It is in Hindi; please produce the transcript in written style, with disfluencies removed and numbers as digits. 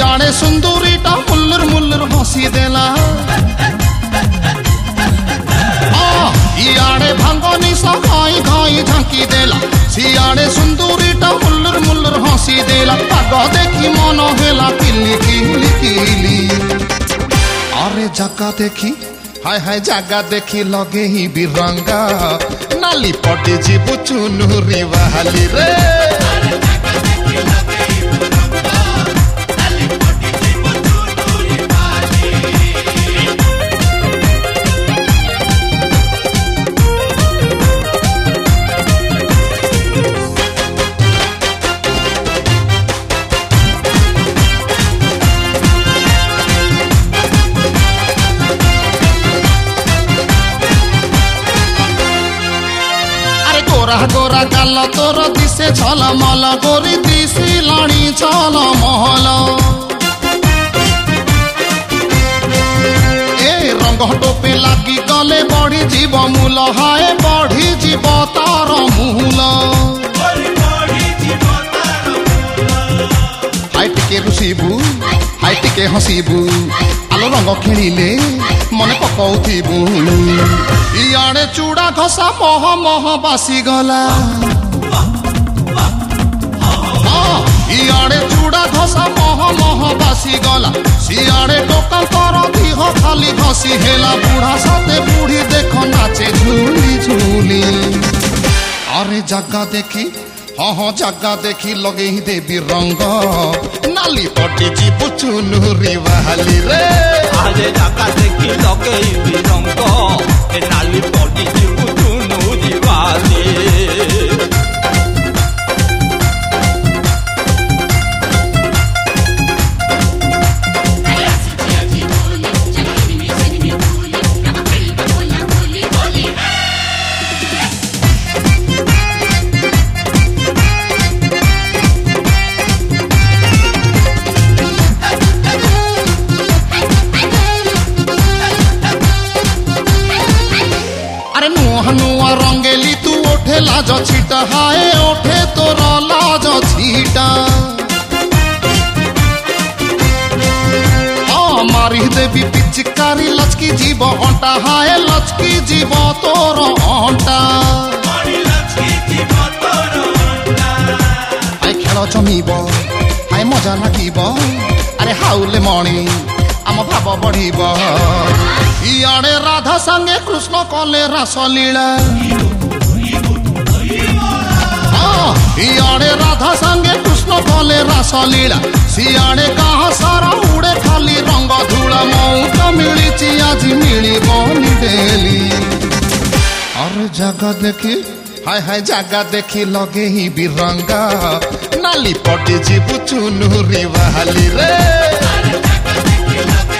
इयाड़े सुंदरीटा मुल्लर मुल्लर हसी देला इयाड़े भांगनी सा घाई घाई झांकी देला सियाड़े सुंदरीटा मुल्लर मुल्लर हसी देला पाग देखी मन हेला किली किली किली अरे जगह देखी हाय हाय जगह देखी लगे ही बिरंगा नाली पटी जीबु चुनुरी वाली रे गोरा गोरा गाल तोर दिसे झलमल गोरी दिसी लाणी झलमल ए रंग टोपे लागी गले बढ़ी जीव मूल हाय बढ़ी जीव तार मूल हाय टिके रुसीबू हाय टिके हसीबू आलो रंग खेलिले मने पकाउथिबू इयाड़े चूड़ा घसा मह मह बासी गला इयाड़े चूड़ा घसा मह मह बासी गला सियाड़े टोका कर दिह खाली घसी हेला बुढ़ा साथे बुढ़ी देख नाचे झूली झूली अरे जगह देखी हाँ जगह देखी लगे ही देवी रंग नाली पटी जीबु चुनुरी वाली रे अरे जगह देखी लगे ही रंग नाली पटी जीबु चुनुरी वाली नुआ रंगेली तू ओठे लाज छीटा हाय ओठे तोर लाज छीटा मारी देवी पिचकारी लचकी जीव अंटा हाय लचकी जीव तोर अंटा हाय खेल जमीब हाय मजा लागिब अरे हाउले मणि आम भाव बढ़िब इयाड़े राधा संगे कृष्ण कले रासलीला इयाड़े राधा संगे कृष्ण कले रासलीला सियाड़े कहा सारा उड़े खाली रंग धूला मौका मिली आज मिलबनी डेली अरे जगह देखी हाय हाय जगह देखी लगे ही बिरंगा नाली पटी जीबु चुनुरी वाली रे